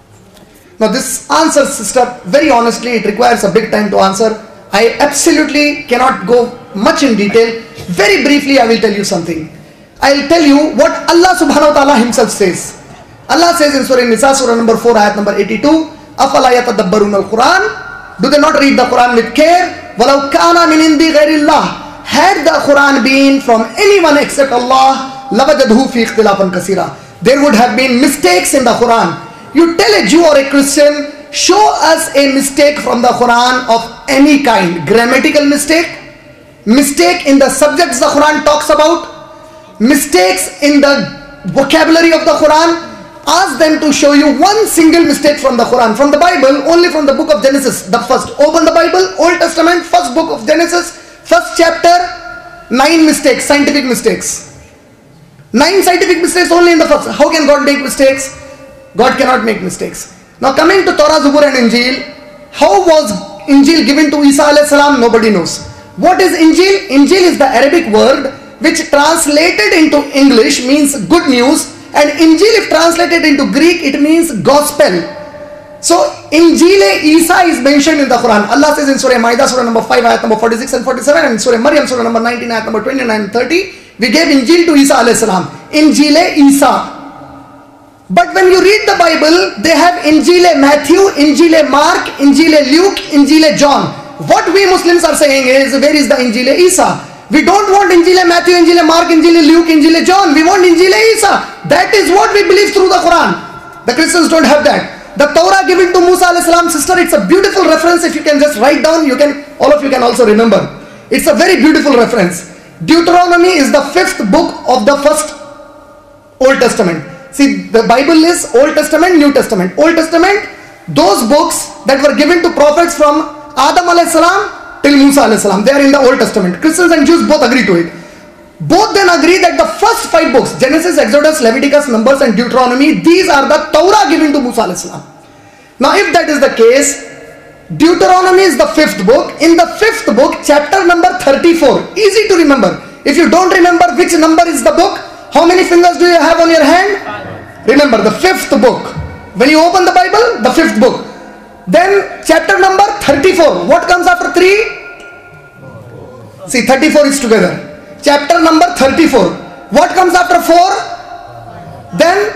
Now this answer, sister, very honestly, it requires a big time to answer. I absolutely cannot go much in detail. Very briefly, I will tell you something. I will tell you what Allah subhanahu wa ta'ala himself says. Allah says in Surah Nisa, Surah number four, ayat number eighty-two, أَفَلَا يَتَدَبَّرُونَ الْقُرْآنِ. Do they not read the Quran with care? وَلَوْ كَانَ مِنْ عِنْدِ غَيْرِ اللَّهِ. Had the Quran been from anyone except Allah, لَوَجَدْهُ فِي اخْتِلَافًا كَثِيرًا. There would have been mistakes in the Quran. You tell a Jew or a Christian, show us a mistake from the Quran of any kind. Grammatical mistake, mistake in the subjects the Quran talks about, mistakes in the vocabulary of the Quran. Ask them to show you one single mistake from the Quran. From the Bible, only from the book of Genesis. The first, open the Bible, Old Testament, first book of Genesis, first chapter, nine mistakes, scientific mistakes. Nine scientific mistakes only in the first. How can God make mistakes? God cannot make mistakes. Now coming to Torah, Zabur and Injil, how was Injil given to Isa alayhi salam? Nobody knows. What is Injil? Injil is the Arabic word which translated into English means good news, and Injil if translated into Greek it means gospel. So Injil Isa is mentioned in the Quran. Allah says in Surah Ma'idah, Surah number five, ayat number forty-six and forty-seven, and Surah Maryam, Surah number nineteen, ayat number twenty-nine and thirty, we gave Injil to Isa alayhi salam. Injil Isa. But when you read the Bible, they have Injil Matthew, Injil Mark, Injil Luke, Injil John. What we Muslims are saying is, where is the Injil Isa? We don't want Injil Matthew, Injil Mark, Injil Luke, Injil John. We want Injil Isa. That is what we believe through the Quran. The Christians don't have that. The Torah given to Musa alayhi salam, sister, it's a beautiful reference. If you can just write down, you can, all of you can also remember. It's a very beautiful reference. Deuteronomy is the fifth book of the first Old Testament. See, the Bible is Old Testament, New Testament. Old Testament, those books that were given to prophets from Adam alayhi salam till Musa alayhi salam, they are in the Old Testament. Christians and Jews both agree to it. Both then agree that the first five books, Genesis, Exodus, Leviticus, Numbers and Deuteronomy, these are the Torah given to Musa alayhi salam. Now if that is the case, Deuteronomy is the fifth book. In the fifth book, chapter number thirty-four, easy to remember. If you don't remember which number is the book, how many fingers do you have on your hand? Remember, the fifth book. When you open the Bible, the fifth book. Then chapter number thirty-four. What comes after three? See, thirty-four is together. Chapter number thirty-four. What comes after four? Then,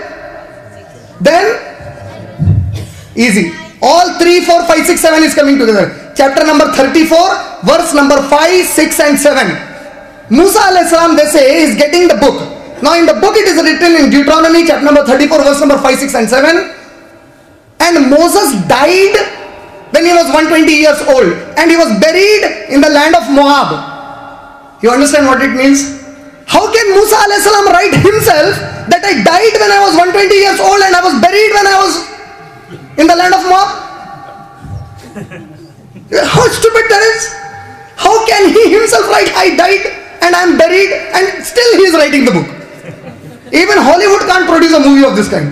then, easy. All three, four, five, six, seven is coming together. Chapter number thirty-four, verse number five, six and seven. Musa alayhi salam, they say, is getting the book. Now in the book it is written in Deuteronomy chapter number thirty-four, verse number five, six and seven. And Moses died when he was one hundred twenty years old, and he was buried in the land of Moab. You understand what it means? How can Musa alayhi salam write himself that I died when I was one hundred twenty years old and I was buried when I was in the land of Moab? How stupid that is! How can he himself write I died and I am buried, and still he is writing the book? Even Hollywood can't produce a movie of this kind.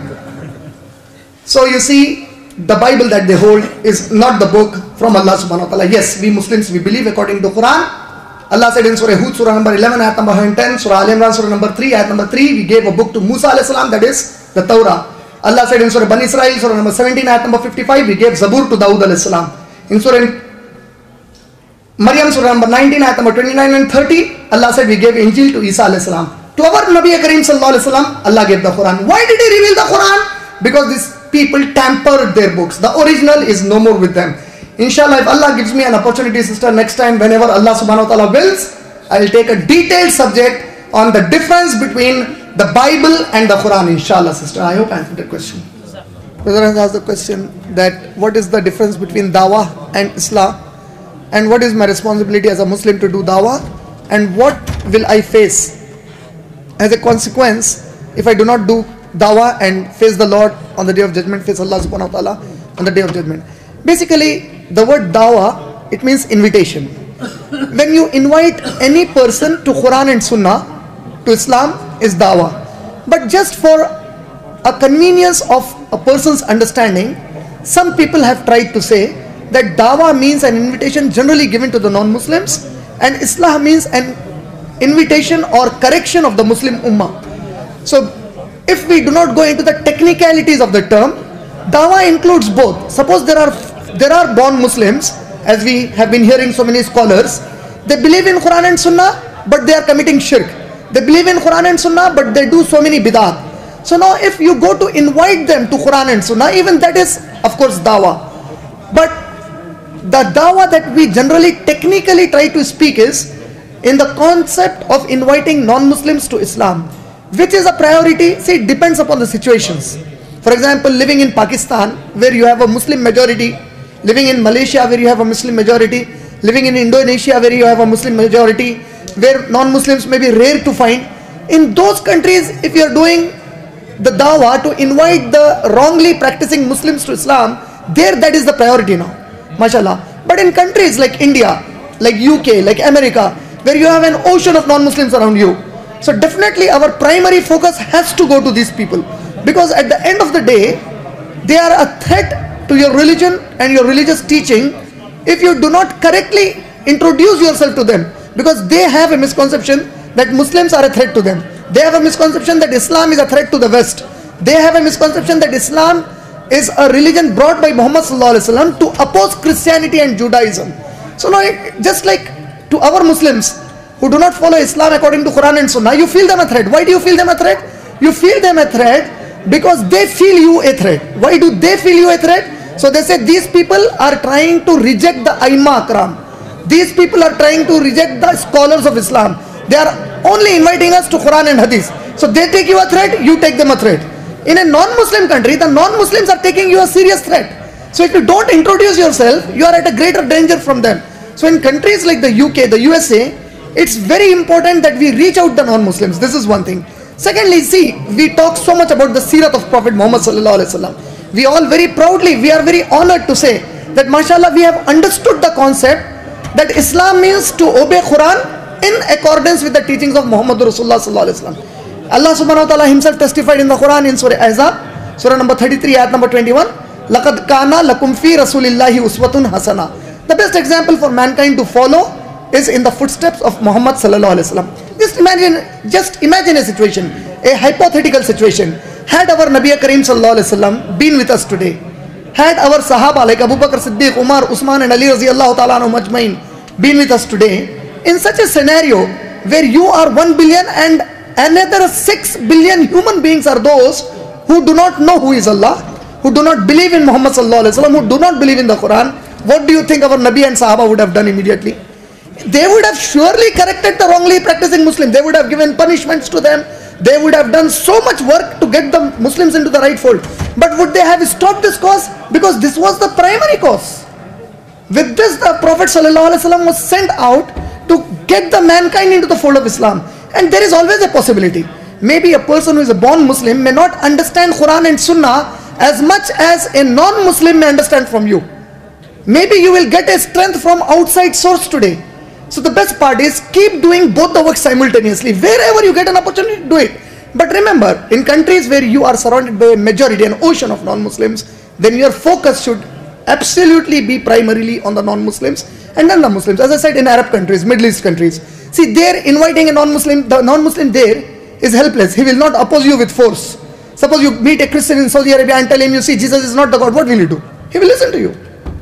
So you see, the Bible that they hold is not the book from Allah subhanahu wa ta'ala. Yes, we Muslims, we believe according to Quran. Allah said in Surah Hud, Surah number eleven, ayat number one hundred ten, Surah Al Imran, Surah number three, ayat number three, we gave a book to Musa alayhi salam, that is the Torah. Allah said in Surah Bani Israel, Surah number seventeen, ayat number fifty-five, we gave Zabur to Dawud alayhi salam. In Surah Maryam, Surah number nineteen, ayat number twenty-nine and thirty, Allah said we gave Injil to Isa alayhi salam. To our Nabi Kareem sallallahu alayhi wasallam, Allah gave the Quran. Why did He reveal the Quran? Because these people tampered their books. The original is no more with them. Inshallah, if Allah gives me an opportunity, sister, next time whenever Allah subhanahu wa ta'ala wills, I will take a detailed subject on the difference between the Bible and the Quran. Inshallah, sister. I hope I answered the question. Brother has asked the question that what is the difference between dawah and Islam, and what is my responsibility as a Muslim to do dawah, and what will I face as a consequence if I do not do dawah and face the Lord on the day of judgment, face Allah subhanahu wa ta'ala on the day of judgment. Basically, the word dawah, it means invitation. When you invite any person to Quran and Sunnah, to Islam, is dawah. But just for a convenience of a person's understanding, some people have tried to say that dawah means an invitation generally given to the non-Muslims, and Islam means an invitation or correction of the Muslim Ummah. So, if we do not go into the technicalities of the term, dawah includes both. Suppose there are there are born Muslims, as we have been hearing so many scholars, they believe in Quran and Sunnah, but they are committing shirk. They believe in Quran and Sunnah, but they do so many bid'at. So now if you go to invite them to Quran and Sunnah, even that is of course dawah. But the dawah that we generally technically try to speak is in the concept of inviting non-Muslims to Islam. Which is a priority? See, it depends upon the situations. For example, living in Pakistan, where you have a Muslim majority, living in Malaysia, where you have a Muslim majority, living in Indonesia, where you have a Muslim majority, where non-Muslims may be rare to find. In those countries, if you are doing the dawah to invite the wrongly practicing Muslims to Islam, there that is the priority now, mashallah. But in countries like India, like U K, like America, where you have an ocean of non-Muslims around you, so definitely our primary focus has to go to these people, because at the end of the day, they are a threat to your religion and your religious teaching if you do not correctly introduce yourself to them, because they have a misconception that Muslims are a threat to them. They have a misconception that Islam is a threat to the West. They have a misconception that Islam is a religion brought by Muhammad sallallahu alaihi wasallam to oppose Christianity and Judaism. So now, just like to our Muslims who do not follow Islam according to Quran and Sunnah, you feel them a threat. Why do you feel them a threat? You feel them a threat because they feel you a threat. Why do they feel you a threat? So they say these people are trying to reject the Aimma Akram. These people are trying to reject the scholars of Islam. They are only inviting us to Quran and Hadith. So they take you a threat, you take them a threat. In a non-Muslim country, the non-Muslims are taking you a serious threat. So if you don't introduce yourself, you are at a greater danger from them. So in countries like the U K, the U S A, it's very important that we reach out the non-Muslims. This is one thing. Secondly, see, we talk so much about the seerat of Prophet Muhammad sallallahu alaihi wasallam. We all very proudly, we are very honored to say that mashallah we have understood the concept that Islam means to obey Quran in accordance with the teachings of Muhammad Rasulullah sallallahu alaihi wasallam. Allah subhanahu wa ta'ala himself testified in the Quran in Surah Ahzab, Surah number thirty-three, ayat number twenty-one, لَقَدْ كَانَ لَكُمْ فِي رَسُولِ اللَّهِ أُسْوَةٌ حَسَنَةٌ. The best example for mankind to follow is in the footsteps of Muhammad sallallahu alaihi wasallam. Just imagine, just imagine a situation, a hypothetical situation. Had our Nabi Kareem sallallahu alaihi wasallam been with us today, had our Sahaba like Abu Bakr Siddiq, Umar, Usman and Ali radiyallahu ta'ala anhum ajmain been with us today, in such a scenario where you are one billion and another six billion human beings are those who do not know who is Allah, who do not believe in Muhammad sallallahu alaihi wasallam, who do not believe in the Quran, what do you think our Nabi and Sahaba would have done immediately? They would have surely corrected the wrongly practicing Muslims. They would have given punishments to them. They would have done so much work to get the Muslims into the right fold. But would they have stopped this cause? Because this was the primary cause. With this, the Prophet ﷺ was sent out to get the mankind into the fold of Islam. And there is always a possibility. Maybe a person who is a born Muslim may not understand Quran and Sunnah as much as a non-Muslim may understand from you. Maybe you will get a strength from outside source today. So the best part is keep doing both the work simultaneously. Wherever you get an opportunity, do it. But remember, in countries where you are surrounded by a majority, an ocean of non-Muslims, then your focus should absolutely be primarily on the non-Muslims and then the Muslims. As I said, in Arab countries, Middle East countries, see, they're inviting a non-Muslim, the non-Muslim there is helpless. He will not oppose you with force. Suppose you meet a Christian in Saudi Arabia and tell him, you see, Jesus is not the God, what will you do? He will listen to you.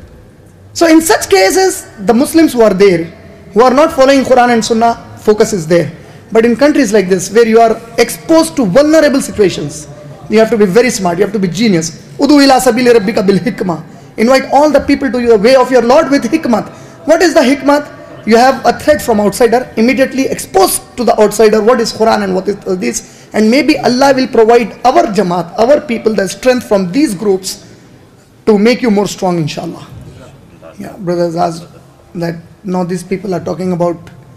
So in such cases, the Muslims who are there, who are not following Quran and Sunnah, focus is there. But in countries like this, where you are exposed to vulnerable situations, you have to be very smart, you have to be genius. Udu ila sabili rabbika bil hikmah. Invite all the people to the way of your Lord with hikmat. What is the hikmat? You have a threat from outsider, immediately expose to the outsider what is Quran and what is this, and maybe Allah will provide our Jamaat, our people, the strength from these groups to make you more strong, inshallah. Yeah, brothers asked that now these people are talking about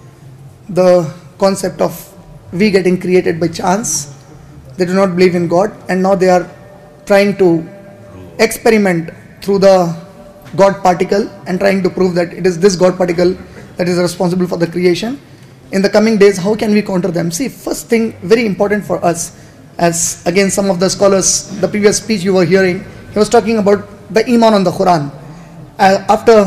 the concept of we getting created by chance. They do not believe in God, and now they are trying to experiment through the God particle and trying to prove that it is this God particle that is responsible for the creation. In the coming days, how can we counter them? See, first thing very important for us, as again some of the scholars, the previous speech you were hearing, he was talking about the Iman on the Quran. Uh, after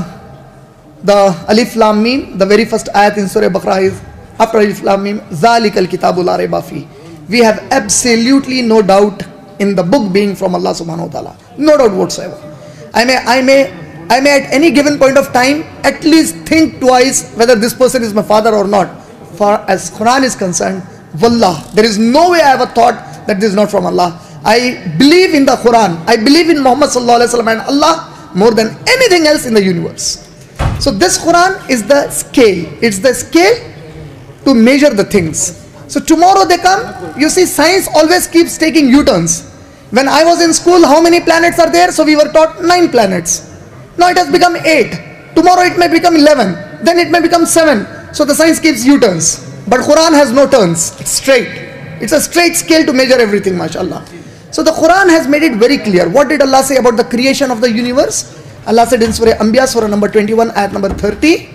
the Alif Lam Mim, the very first ayat in Surah Baqarah is, after Alif Lam Mim, Zalikal Kitabu la raiba fi. We have absolutely no doubt in the book being from Allah subhanahu wa ta'ala. No doubt whatsoever. I may, I may, I may at any given point of time at least think twice whether this person is my father or not. For as Quran is concerned, wallah, there is no way I ever thought that this is not from Allah. I believe in the Quran. I believe in Muhammad sallallahu alaihi wasallam and Allah more than anything else in the universe. So this Quran is the scale. It's the scale to measure the things. So tomorrow they come, you see, science always keeps taking U-turns. When I was in school, how many planets are there? So we were taught nine planets. Now it has become eight. Tomorrow it may become eleven. Then it may become seven. So the science keeps U-turns. But Quran has no turns. It's straight. It's a straight scale to measure everything, mashallah. So the Quran has made it very clear. What did Allah say about the creation of the universe? Allah said in Surah Anbiya, Surah number twenty-one, ayat number thirty,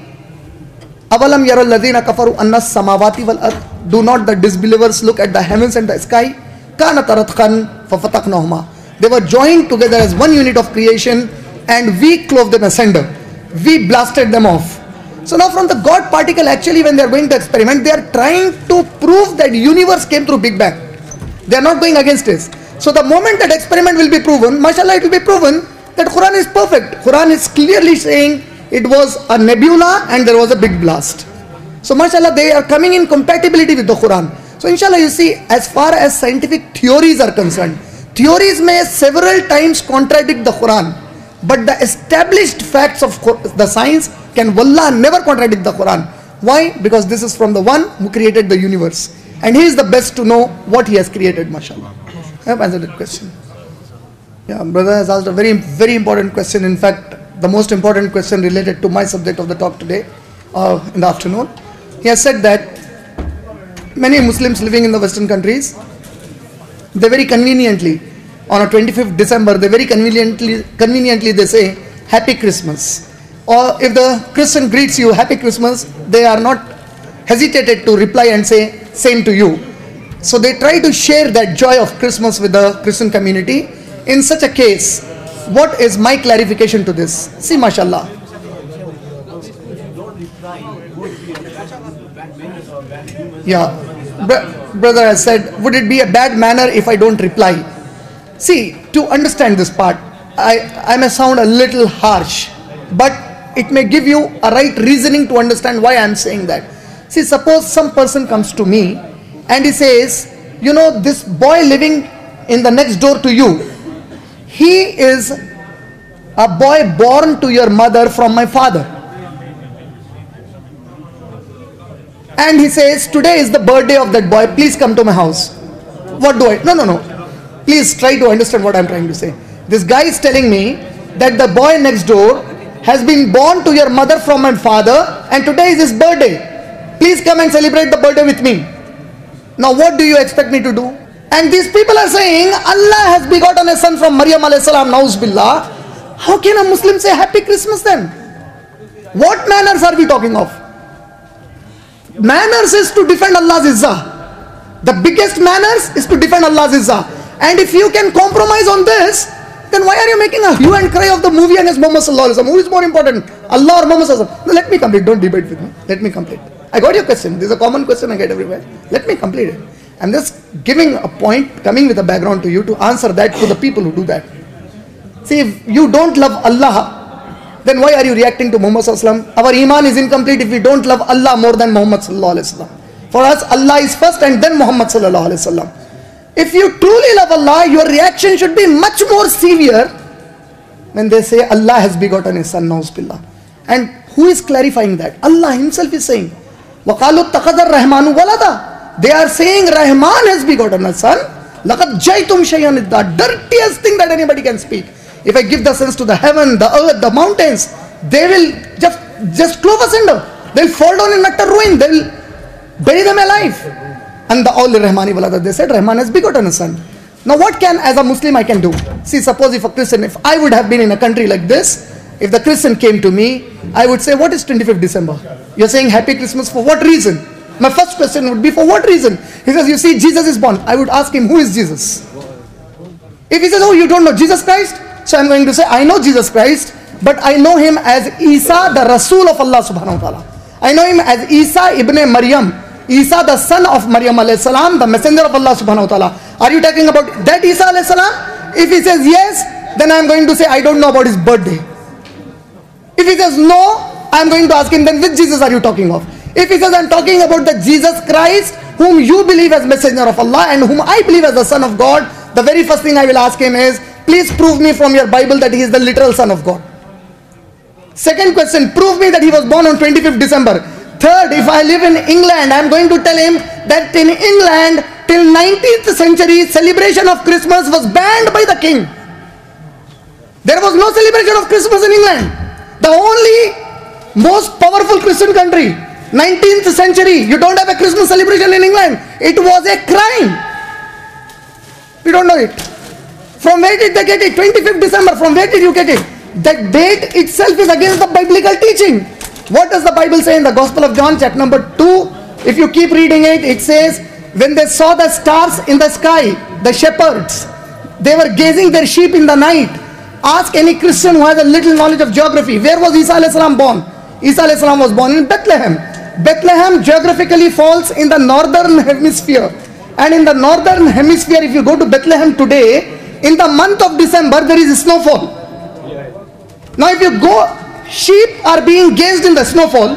Avalam yaral ladhina kafaru annas samawati wal ard. Do not the disbelievers look at the heavens and the sky? Kana taratkan fafataknahuma. They were joined together as one unit of creation, and we clove them asunder. We blasted them off. So now from the God particle, actually when they are going to experiment, they are trying to prove that universe came through Big Bang. They are not going against this. So the moment that experiment will be proven, mashallah, it will be proven that Quran is perfect. Quran is clearly saying it was a nebula and there was a big blast. So mashallah, they are coming in compatibility with the Quran. So inshallah, you see, as far as scientific theories are concerned, theories may several times contradict the Quran, but the established facts of the science can wallah never contradict the Quran. Why? Because this is from the one who created the universe, and he is the best to know what he has created, mashallah. I have answered that question. Yeah, brother has asked a very, very important question. In fact, the most important question related to my subject of the talk today, uh, in the afternoon. He has said that many Muslims living in the Western countries, they very conveniently, on a twenty-fifth December, they very conveniently, conveniently they say, Happy Christmas. Or if the Christian greets you, Happy Christmas, they are not hesitated to reply and say, same to you. So they try to share that joy of Christmas with the Christian community. In such a case, what is my clarification to this? See, mashallah. Yeah, Br brother has said, would it be a bad manner if I don't reply? See, to understand this part, I, I may sound a little harsh, but it may give you a right reasoning to understand why I am saying that. See, suppose some person comes to me and he says, you know, this boy living in the next door to you, he is a boy born to your mother from my father. And he says, today is the birthday of that boy, please come to my house. What do I, no, no, no. Please try to understand what I am trying to say. This guy is telling me that the boy next door has been born to your mother from my father and today is his birthday. please come and celebrate the birthday with me. Now what do you expect me to do? And these people are saying Allah has begotten a son from Maryam alayhi salam, nauz billah. How can a Muslim say happy Christmas then? What manners are we talking of? Manners is to defend Allah's izzah. The biggest manners is to defend Allah's izzah. And if you can compromise on this, then why are you making a hue and cry of the movie against Muhammad sallallahu alaihi wasallam? Who is more important, Allah or Muhammad sallallahu alaihi wasallam? No, let me complete. Don't debate with me. Let me complete. I got your question. This is a common question I get everywhere. Let me complete it. I'm just giving a point, coming with a background to you to answer that to the people who do that. See, if you don't love Allah, then why are you reacting to Muhammad sallallahu alaihi wasallam? Our iman is incomplete if we don't love Allah more than Muhammad sallallahu alaihi wasallam. For us, Allah is first and then Muhammad sallallahu alaihi wasallam. If you truly love Allah, your reaction should be much more severe when they say Allah has begotten his son, nauz billah. And who is clarifying that? Allah himself is saying, وَقَالُوا اتَّخَذَ الرَّحْمَانُ وَلَدًا. They are saying Rahman has begotten a son. لَقَدْ جَيْتُمْ شَيْئًا إِدَّا. Dirtiest thing that anybody can speak. If I give the sense to the heaven, the earth, the mountains, they will just, just clove asunder. They'll fall down in utter ruin. They'll bury them alive. And the all Rahmani walada, they said Rahman has begotten a son. Now what can, as a Muslim, I can do? See, suppose if a Christian, if I would have been in a country like this, if the Christian came to me, I would say, what is twenty-fifth December? You're saying happy Christmas for what reason? My first question would be, for what reason? He says, you see, Jesus is born. I would ask him, who is Jesus? If he says, oh, you don't know Jesus Christ? So I'm going to say, I know Jesus Christ, but I know him as Isa, the Rasul of Allah subhanahu wa ta'ala. I know him as Isa ibn Maryam. Isa, the son of Maryam alayhi salam, the messenger of Allah subhanahu wa ta'ala. Are you talking about that Isa alayhi salam? If he says yes, then I am going to say, I don't know about his birthday. If he says no, I am going to ask him, then which Jesus are you talking of? If he says, I am talking about the Jesus Christ, whom you believe as messenger of Allah and whom I believe as the son of God, the very first thing I will ask him is, please prove me from your Bible that he is the literal son of God. Second question, prove me that he was born on twenty-fifth December. Third, if I live in England, I am going to tell him that in England, till nineteenth century, celebration of Christmas was banned by the king. There was no celebration of Christmas in England. The only most powerful Christian country, nineteenth century, you don't have a Christmas celebration in England. It was a crime. We don't know it. From where did they get it? twenty-fifth December, from where did you get it? That date itself is against the biblical teaching. What does the Bible say in the Gospel of John, chapter number two? If you keep reading it, it says, when they saw the stars in the sky, the shepherds, they were gazing their sheep in the night. Ask any Christian who has a little knowledge of geography, where was Isa alayhi salam born? Isa alayhi salam was born in Bethlehem. Bethlehem geographically falls in the northern hemisphere. And in the northern hemisphere, if you go to Bethlehem today, in the month of December, there is snowfall. Now if you go, sheep are being gazed in the snowfall.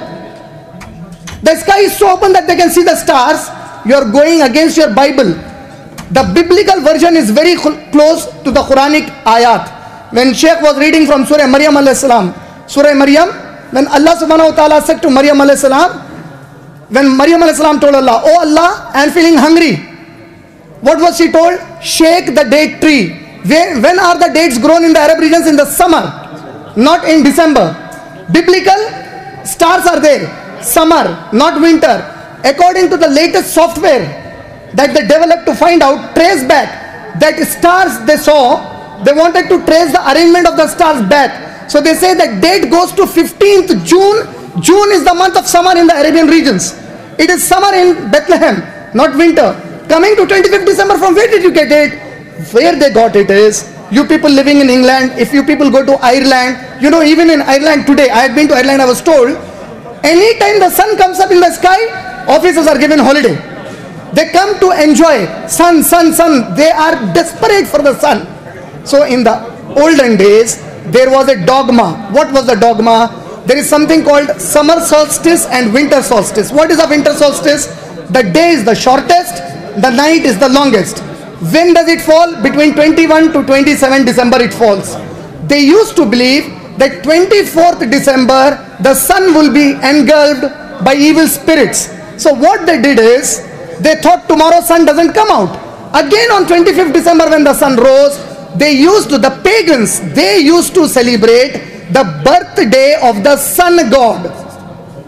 The sky is so open that they can see the stars. You are going against your Bible. The biblical version is very close to the Quranic ayat. When Sheikh was reading from Surah Maryam alayhi salam, Surah Maryam, when Allah subhanahu wa ta'ala said to Maryam alayhi salam, when Maryam alayhi salam told Allah, oh Allah, I am feeling hungry. What was she told? Shake the date tree. Where, when are the dates grown in the Arab regions? In the summer, not in December. Biblical stars are there, summer, not winter. According to the latest software that they developed to find out, trace back that stars they saw, they wanted to trace the arrangement of the stars back. So they say that date goes to fifteenth June. June is the month of summer in the Arabian regions. It is summer in Bethlehem, not winter. Coming to twenty-fifth December, from where did you get it? Where they got it is, you people living in England, if you people go to Ireland, you know, even in Ireland today, I had been to Ireland, I was told, anytime the sun comes up in the sky, officers are given holiday. They come to enjoy sun, sun, sun. They are desperate for the sun. So in the olden days, there was a dogma. What was the dogma? There is something called summer solstice and winter solstice. What is a winter solstice? The day is the shortest, the night is the longest. When does it fall? Between twenty-first to twenty-seventh December it falls. They used to believe that twenty-fourth December the sun will be engulfed by evil spirits. So what they did is, they thought tomorrow sun doesn't come out. Again on twenty-fifth December when the sun rose, they used, the pagans, they used to celebrate the birthday of the sun god.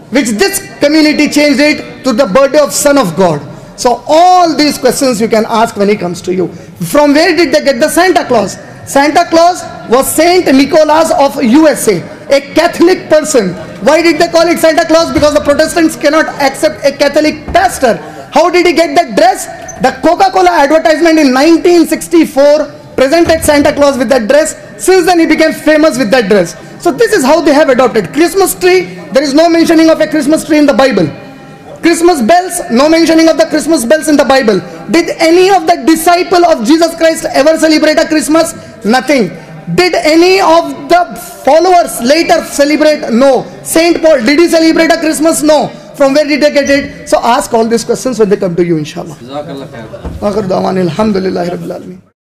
which this community changed it to the birthday of Son of God. So all these questions you can ask when he comes to you. From where did they get the Santa Claus? Santa Claus was Saint Nicholas of U S A, a Catholic person. Why did they call it Santa Claus? Because the Protestants cannot accept a Catholic pastor. How did he get that dress? The Coca-Cola advertisement in nineteen sixty-four presented Santa Claus with that dress. Since then he became famous with that dress. So this is how they have adopted. Christmas tree, there is no mentioning of a Christmas tree in the Bible. Christmas bells, no mentioning of the Christmas bells in the Bible. Did any of the disciple of Jesus Christ ever celebrate a Christmas? Nothing. Did any of the followers later celebrate? No. Saint Paul, did he celebrate a Christmas? No. From where did they get it? So ask all these questions when they come to you, inshallah. Alhamdulillah Rabbil Alameen.